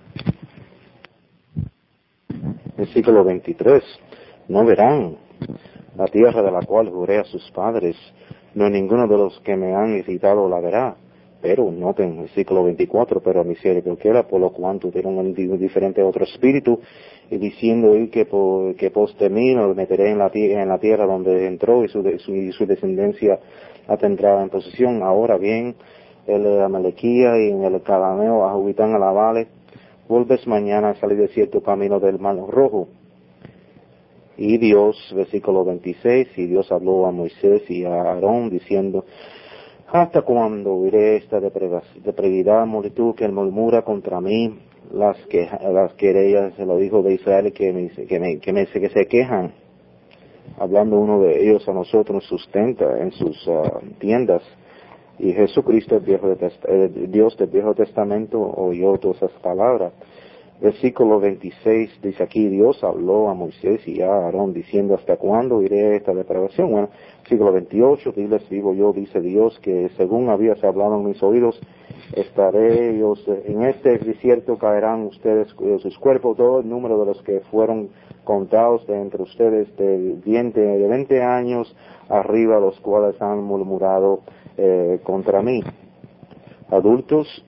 S1: Versículo 23. No verán la tierra de la cual juré a sus padres, no ninguno de los que me han irritado la verá. Pero, noten, versículo 24, pero misericordia, por lo cuanto tuvieron un diferente otro espíritu, y diciendo que pos de mí nos meteré en la tierra donde entró, y su descendencia la tendrá en posesión. Ahora bien, el Amalequía y en el Cananeo habitan a la vale, vuelves mañana a salir de cierto camino del Mar Rojo. Y Dios, versículo 26, y Dios habló a Moisés y a Aarón diciendo, ¿hasta cuándo oiré esta depravida multitud que murmura contra mí, las querellas de los hijos de Israel que se quejan? Hablando uno de ellos a nosotros sustenta en sus tiendas. Y Jesucristo, Dios del Viejo Testamento, oyó todas esas palabras. Versículo 26 dice aquí, Dios habló a Moisés y a Aarón diciendo, ¿hasta cuándo iré esta depravación? Bueno, versículo 28, diles vivo yo, dice Dios, que según habías hablado en mis oídos, estaré ellos, en este desierto caerán ustedes, sus cuerpos, todo el número de los que fueron contados de entre ustedes de 20 años arriba, los cuales han murmurado contra mí. Adultos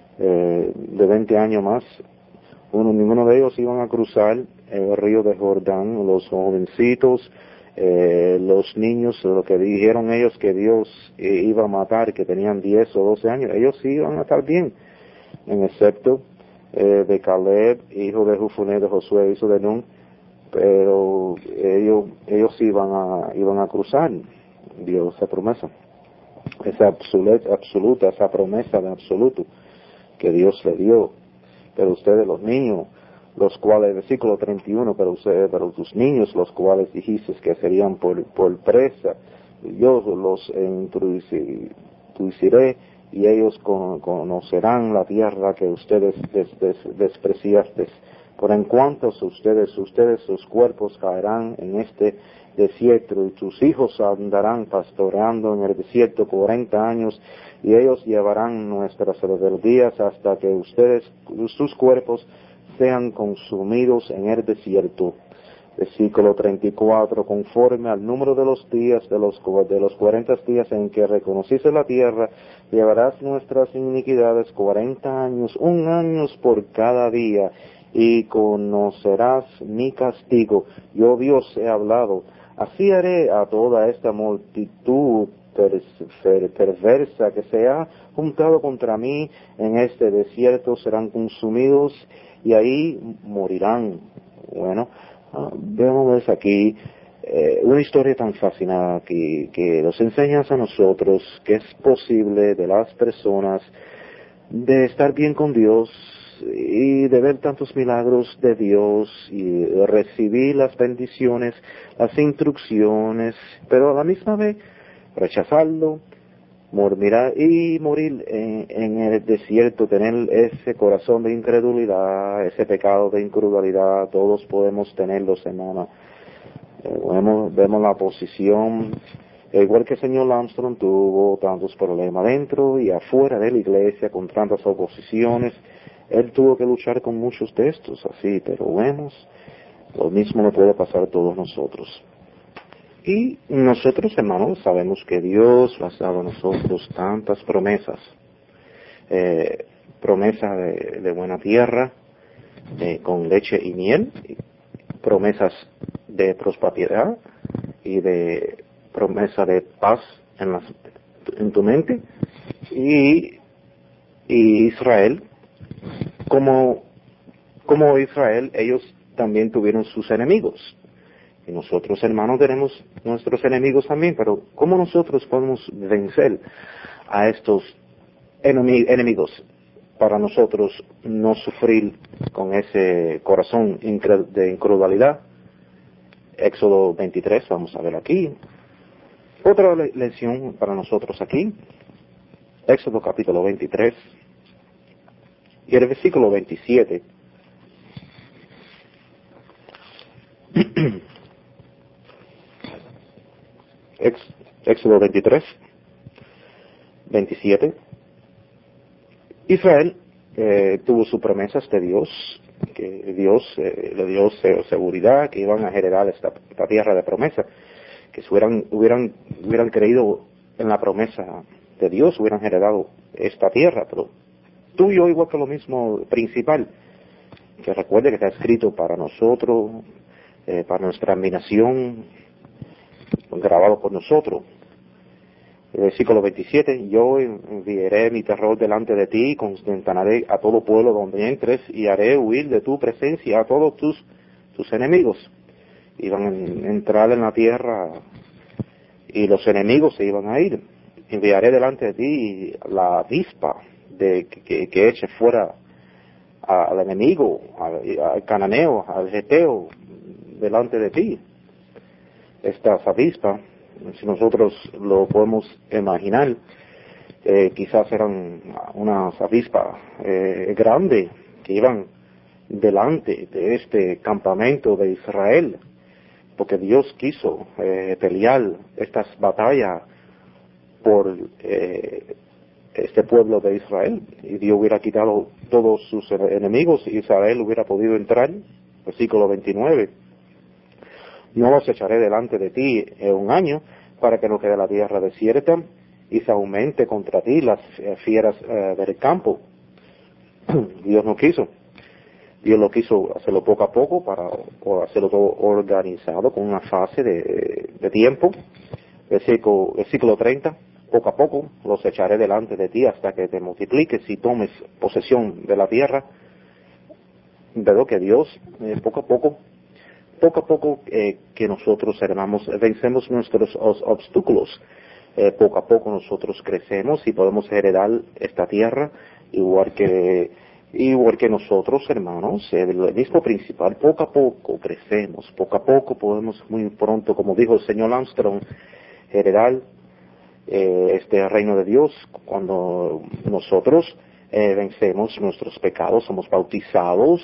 S1: de 20 años más, ninguno de ellos iban a cruzar el río de Jordán. Los jovencitos, los niños, lo que dijeron ellos que Dios iba a matar, que tenían 10 o 12 años, ellos sí iban a estar bien, en excepto de Caleb, hijo de Jefune, de Josué, hijo de Nun, pero ellos iban a cruzar esa promesa, esa absoluta, esa promesa de absoluto que Dios le dio. Pero ustedes los niños, los cuales, versículo 31, pero tus niños, los cuales dijiste que serían por presa, yo los introduciré y ellos conocerán la tierra que ustedes despreciaste. Por en cuanto ustedes sus cuerpos caerán en este desierto y tus hijos andarán pastoreando en el desierto 40 años y ellos llevarán nuestras rebeldías hasta que sus cuerpos sean consumidos en el desierto. Versículo 34, conforme al número de los días, de los 40 días en que reconociste la tierra, llevarás nuestras iniquidades 40 años, 1 año por cada día, y conocerás mi castigo. Yo Dios he hablado. Así haré a toda esta multitud perversa que se ha juntado contra mí en este desierto, serán consumidos y ahí morirán. Bueno, vemos aquí una historia tan fascinante que nos enseña a nosotros que es posible de las personas de estar bien con Dios y de ver tantos milagros de Dios y recibir las bendiciones, las instrucciones, pero a la misma vez rechazarlo, y morir en el desierto, tener ese corazón de incredulidad, ese pecado de incredulidad. Todos podemos tenerlos, hermano. Vemos la posición, igual que el señor Armstrong tuvo tantos problemas dentro y afuera de la iglesia con tantas oposiciones. Él tuvo que luchar con muchos de estos, así, pero vemos, lo mismo nos puede pasar a todos nosotros. Y nosotros, hermanos, sabemos que Dios ha dado a nosotros tantas promesas. Promesas de buena tierra, con leche y miel, promesas de prosperidad y de promesa de paz en tu mente. Y Israel, como Israel, ellos también tuvieron sus enemigos. Y nosotros, hermanos, tenemos nuestros enemigos también, pero ¿cómo nosotros podemos vencer a estos enemigos para nosotros no sufrir con ese corazón de incredulidad? Éxodo 23, vamos a ver aquí. Otra lección para nosotros aquí, Éxodo capítulo 23, y el versículo 27. Éxodo 23, 27. Israel tuvo sus promesas de Dios, que Dios le dio seguridad, que iban a heredar esta tierra de promesa, que si hubieran creído en la promesa de Dios, hubieran heredado esta tierra. Pero tú y yo, igual que lo mismo principal, que recuerde que está escrito para nosotros, para nuestra admiración, grabado por nosotros. El versículo 27, yo enviaré mi terror delante de ti y constentaré a todo pueblo donde entres y haré huir de tu presencia a todos tus enemigos. Iban a entrar en la tierra y los enemigos se iban a ir. Enviaré delante de ti la avispa que eche fuera al enemigo, al cananeo, al geteo, delante de ti. Estas avispas, si nosotros lo podemos imaginar, quizás eran unas avispas grandes que iban delante de este campamento de Israel, porque Dios quiso pelear estas batallas por este pueblo de Israel, y Dios hubiera quitado todos sus enemigos y Israel hubiera podido entrar. Versículo 29. No los echaré delante de ti en 1 año, para que no quede la tierra desierta y se aumente contra ti las fieras del campo. Dios no quiso. Dios lo quiso hacerlo poco a poco, para hacerlo todo organizado con una fase de tiempo. Versículo 30. Poco a poco los echaré delante de ti hasta que te multipliques y tomes posesión de la tierra. Veo que Dios, poco a poco que nosotros, hermanos, vencemos nuestros obstáculos. Poco a poco nosotros crecemos y podemos heredar esta tierra, igual que nosotros, hermanos, el mismo principal. Poco a poco crecemos, poco a poco podemos muy pronto, como dijo el señor Armstrong, heredar este reino de Dios cuando nosotros vencemos nuestros pecados, somos bautizados,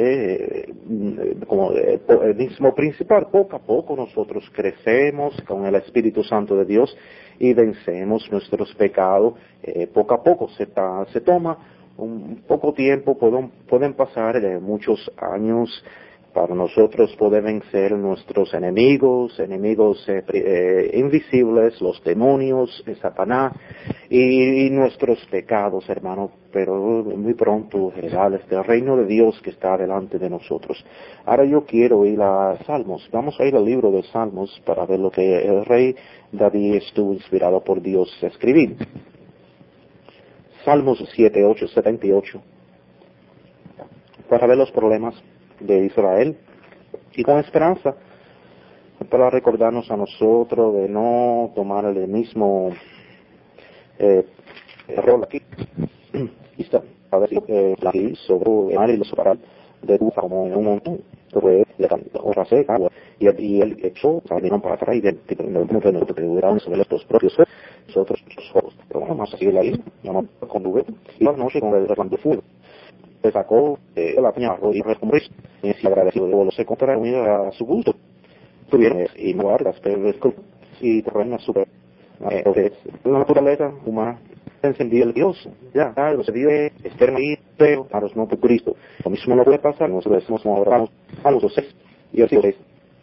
S1: como el mismo principal. Poco a poco nosotros crecemos con el Espíritu Santo de Dios y vencemos nuestros pecados. Poco a poco se toma un poco tiempo, pueden pasar muchos años, Para nosotros poder vencer nuestros enemigos invisibles, los demonios, Satanás y nuestros pecados, hermano, pero muy pronto generales del reino de Dios que está delante de nosotros. Ahora yo quiero ir a Salmos. Vamos a ir al libro de Salmos para ver lo que el rey David estuvo inspirado por Dios a escribir. Salmos 78. Para ver los problemas de Israel y con esperanza para recordarnos a nosotros de no tomar el mismo rol aquí y está a ver aquí sobre el mar y los separar de tu como un montón sobre la seca y él echó salieron para atrás y de sobre estos propios nosotros ojos pero bueno más así la isla llamó con nube y la noche con el resplandor de fuego se sacó la piña y respondió y agradecido de lo se contrario a su gusto tuvieron y no guardas pero y corren a super entonces la naturaleza humana encendió el Dios ya algo se dio externo ahí pero a los no por Cristo lo mismo no puede pasar nosotros decimos ahora a los 6 y así es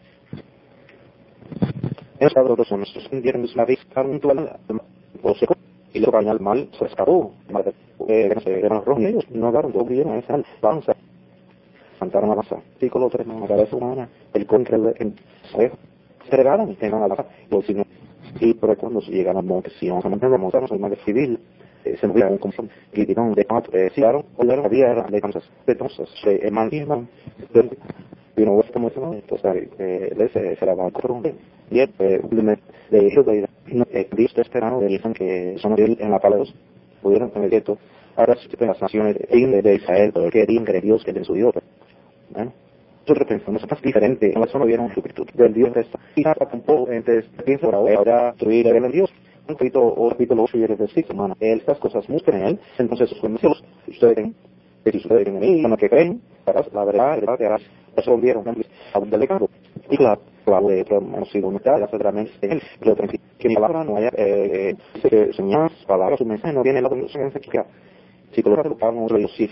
S1: esos dos son nuestros inviernos una vez junto al seco y luego al mal se escapó eran rojos ellos no agarraron todo bien a esa avanza cantaron a masa ciclo 3 la cabeza humana el contra el se regalan y tengan a la y si no y por cuando se llegan al monte si vamos a mantenernos el más civil se movía un conflicto y dijeron de cuatro cigaron o la había de Kansas entonces se emancipan y no es como eso entonces se la va a correr y de ellos de Cristo esperando dicen que son en la palabra pudieron tener esto ahora sí que las naciones de Israel porque digan que Dios que es su Dios nosotros pensamos es diferente en la zona vieron su virtud del Dios de esta y hasta tampoco entonces piensa ahora destruir el Dios un capítulo 8 y el versículo hermano estas cosas busquen en él entonces sus conocidos ustedes creen en mí no que creen la verdad que harás eso volvieron a un delegado y claro de otro sido mitad verdaderamente en él pero que mi palabra no haya dice que señas palabras su mensaje no viene la conducción psíquica si colocamos los sí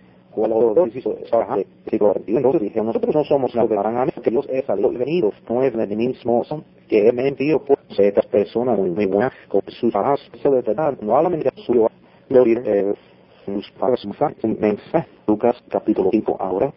S1: entonces dije nosotros no somos los de Abraham que Dios es salido y venido no es de mí mismo que he mentido por estas personas muy buenas con sus palabras de verdad no a la mentira suyo sus palabras su mensaje Lucas capítulo 5 ahora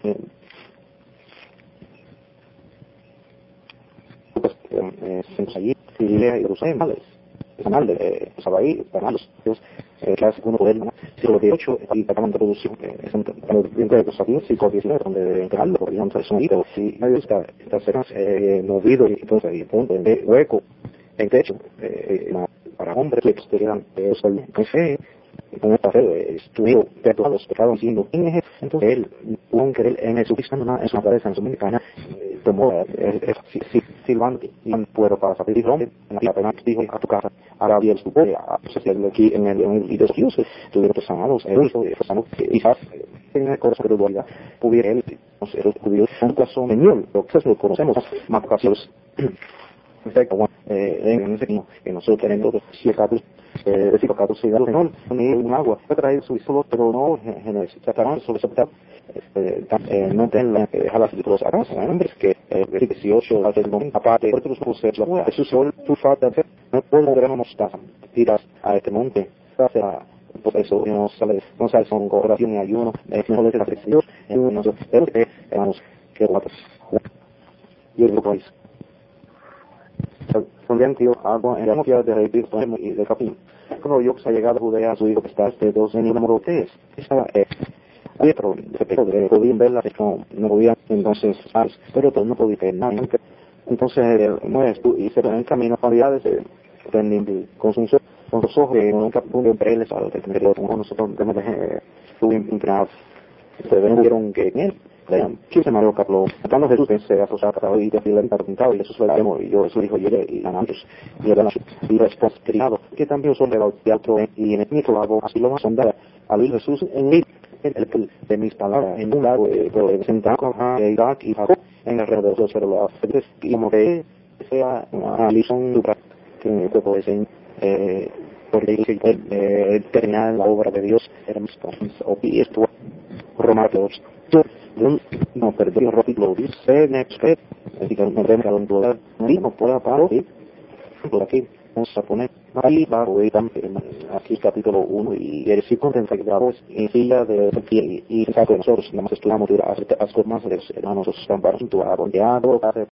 S1: Lucas allí y Jerusalén canal de Sabaí, canales, clase 1 poder, siglo XVIII, y acaban de producir, dentro de los sabios, siglo XIX, donde entrarlo, podrían ser sonido, y medio estas escenas, movido, y entonces, y punto, en hueco, en techo, para hombres, que eran, con fe, con esta fe, estuvo de todos los pecados, diciendo, ¿quién es? Entonces, él, pudo creer en Jesucristo, es una cabeza en su mexicana, tomó, silbante, y puedo para saber, hombre, en la pena, dijo, a tu casa, ahora había su poder, aquí en el video de Dios, tuvieron sanados, quizás, en el corazón de dualidad, pudiera él, los judíos, un corazón señor, lo que lo conocemos, más ocasiones, perfecto, bueno, en ese tiempo, que nosotros tenemos si el caso, decir los casos ciudadanos, no, ni un agua, puede traer su solo, pero no, tratarán sobre aceptar, no tener que dejar las los arras, hombres que, 18, hace el momento, aparte, porque los ustedes, Jesús, tu falta, no puedo mover una mostaza, tiras a este monte, por eso no sale con oración y ayuno, es mejor de la fe de Dios, nosotros, hermanos, que guapas, y el país. También tío algo en la novia de rey y de capín. Cuando yo se ha llegado a Judea a su hijo que está dos en una morotes, estaba pero podían verla, no podían entonces, ¿sabes? Pero todo no podía ver nada. Entonces, y se ven en camino familiares con sus ojos, nunca pude verles a los que nosotros estuvimos impresionados. Ustedes vieron que en él, ¿quién se Mario Carlos? Cuando Jesús se asociaba y decía el pintado y Jesús lo vemos y yo, su hijo y antes y era y respuesta criado que también son de otro y en el mismo lado así lo más ondada al hijo Jesús en mí el de mis palabras en un lado sentado a Isaac y Jacob en el alrededor de los celos y como que sea una lisión que me puedo decir porque terminar la obra de Dios era y esto Romanos, no perdí rápido, dice, next, así que no tengo un dólar, no puedo parar, por aquí, vamos a poner, ahí va, aquí capítulo 1, y el versículo 32, en silla de y saco nosotros, nada más estudiamos, las formas de los hermanos, están para junto a